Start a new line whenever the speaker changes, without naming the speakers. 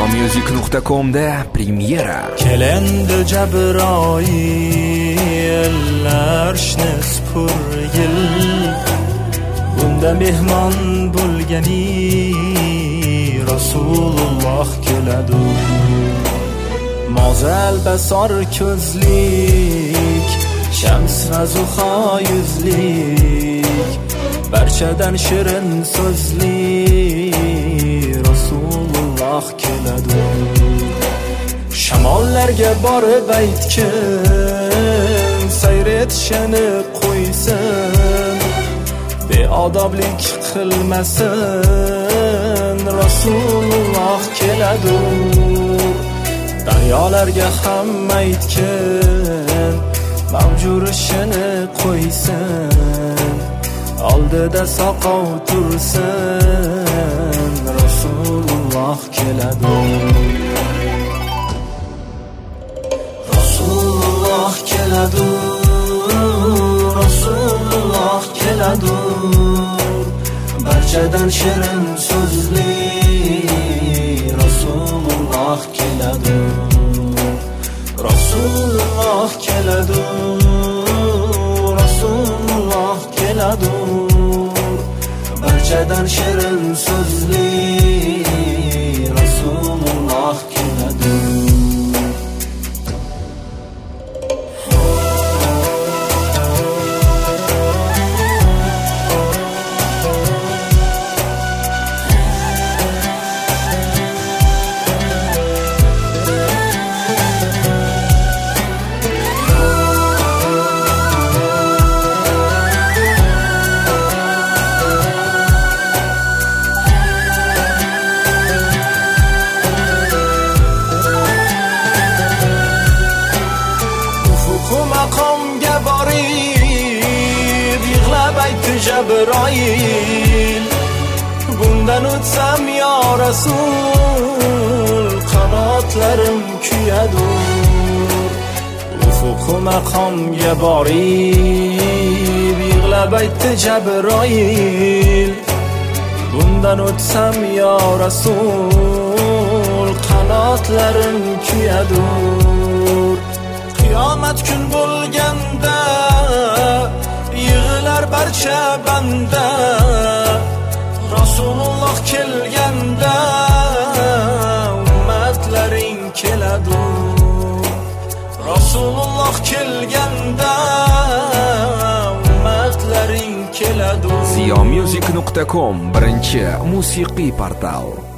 ziyomusic.com'da premyera.
Kelendi Jabroil arshni spurgil, bunda mehmon bo'lgani Rasululloh keladi. Mo'zal basor ko'zlik, shams razuha yuzlik, barchadan shirin so'zli Rasululloh keladi. Shamollarga borib aytkin, sayr etishini qo'ysin, beodoblik qilmasin, Rasululloh keladi. Daryolarga ham aytkin, mavjur ishini qo'ysin, oldida soqov tursin, Rasululloh keladi. Rasululloh keladi, Rasululloh keladi, barchadan shirin so'zli Rasululloh keladi. Rasululloh keladi, Rasululloh keladi, barchadan shirin so'zli Rasululloh keladi. Maqomga borib yig'lab aytdi Jabroil, bundan o'tsam yo Rasul, qanotlarim kuyadi. Ufuq maqomga borib yig'lab aytdi Jabroil, bundan o'tsam yo Rasul, qanotlarim kuyadi. Qiyomat kun bo'lganda yig'lar barcha banda, Rasululloh kelganda ummatlaring keladi. Rasululloh kelganda ummatlaring keladi.
ziyomusic.com birinchi musiqiy portal.